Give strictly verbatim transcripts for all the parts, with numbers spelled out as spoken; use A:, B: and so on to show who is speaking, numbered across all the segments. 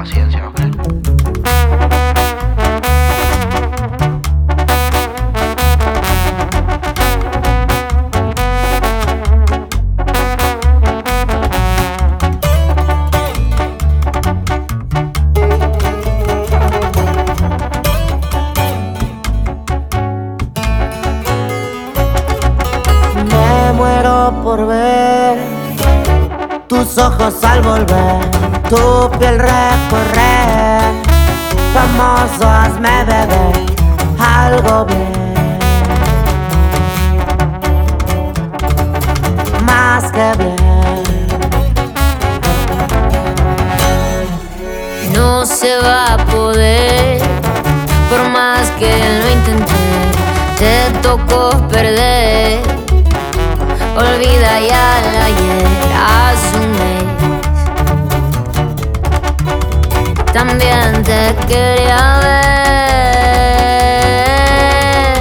A: paciencia, ¿ok?
B: Por ver tus ojos al volver, tu piel recorrer. Famoso, hazme beber algo bien, más que bien.
C: No se va a poder, por más que lo intenté, te tocó perder. Olvida ya el ayer, asume. También te quería ver.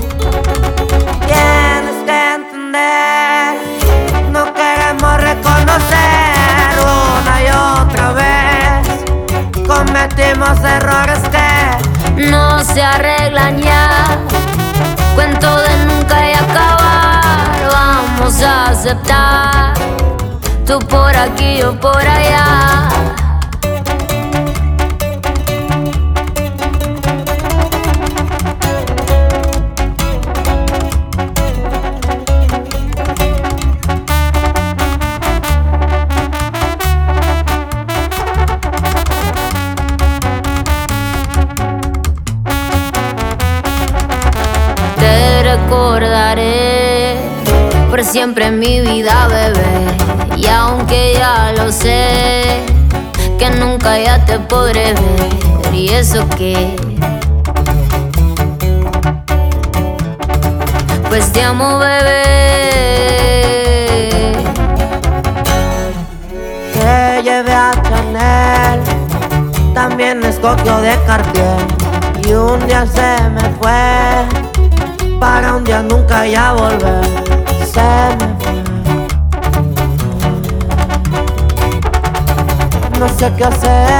B: Tienes que entender, no queremos reconocer una y otra vez. Cometimos errores que
C: no se arreglan ya. Cuento de nunca y acabar. Vamos a aceptar, tú por aquí, yo por allá. Te recordaré por siempre en mi vida, bebé. Y aunque ya lo sé, que nunca ya te podré ver. Y eso que, pues te amo, bebé.
B: Te llevé a Chanel, también escogió de Cartier. Y un día se me fue, para un día nunca ya volver. Se me fue. No sé qué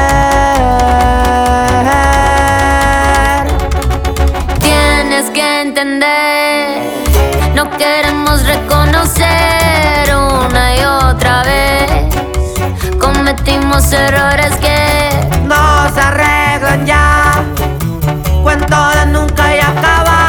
B: hacer.
C: Tienes que entender, no queremos reconocer una y otra vez. Cometimos errores que
B: no se arreglan ya. Cuento de nunca y acabar.